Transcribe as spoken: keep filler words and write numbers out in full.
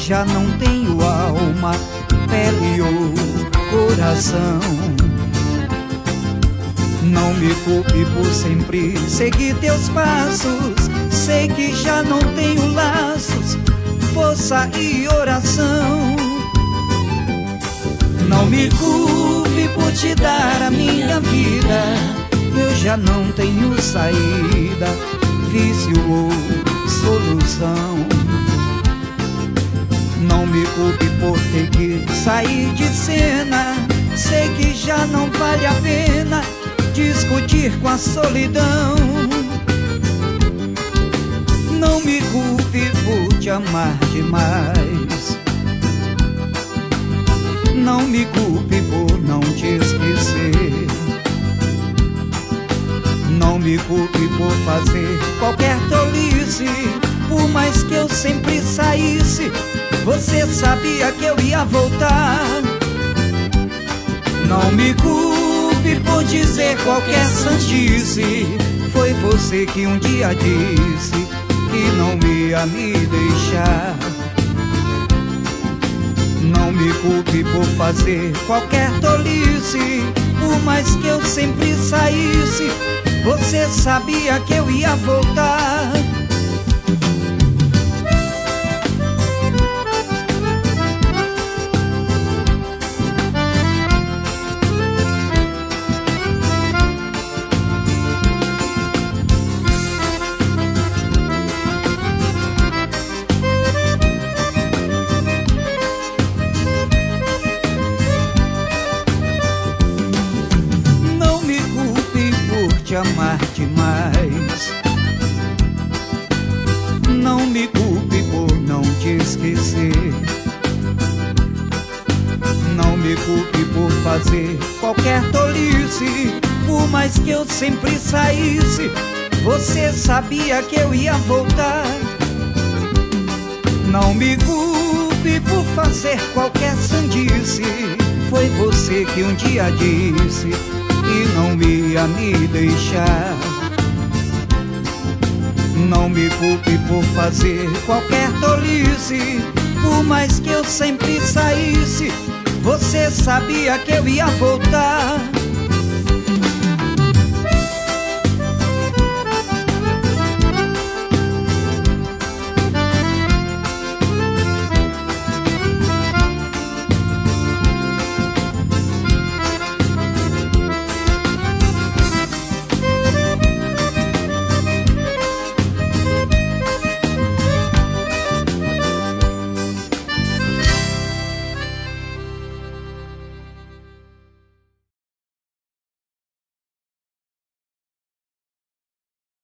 já não tenho alma, pele ou coração. Não me culpe por sempre seguir teus passos. Sei que já não tenho laços, força e oração. Não me culpe por te dar a minha vida. Eu já não tenho saída, vício ou solução. Não me culpe por ter que sair de cena. Sei que já não vale a pena discutir com a solidão. Não me culpe por te amar demais. Não me culpe por não te esquecer. Não me culpe por fazer qualquer tolice. Por mais que eu sempre saísse, você sabia que eu ia voltar. Não me culpe por dizer qualquer sandice. Foi você que um dia disse que não ia me deixar. Não me culpe por fazer qualquer tolice. Por mais que eu sempre saísse, você sabia que eu ia voltar. Te amar demais. Não me culpe por não te esquecer. Não me culpe por fazer qualquer tolice. Por mais que eu sempre saísse, você sabia que eu ia voltar. Não me culpe por fazer qualquer sandice. Foi você que um dia disse que não ia me deixar. Não me culpe por fazer qualquer tolice. Por mais que eu sempre saísse, você sabia que eu ia voltar.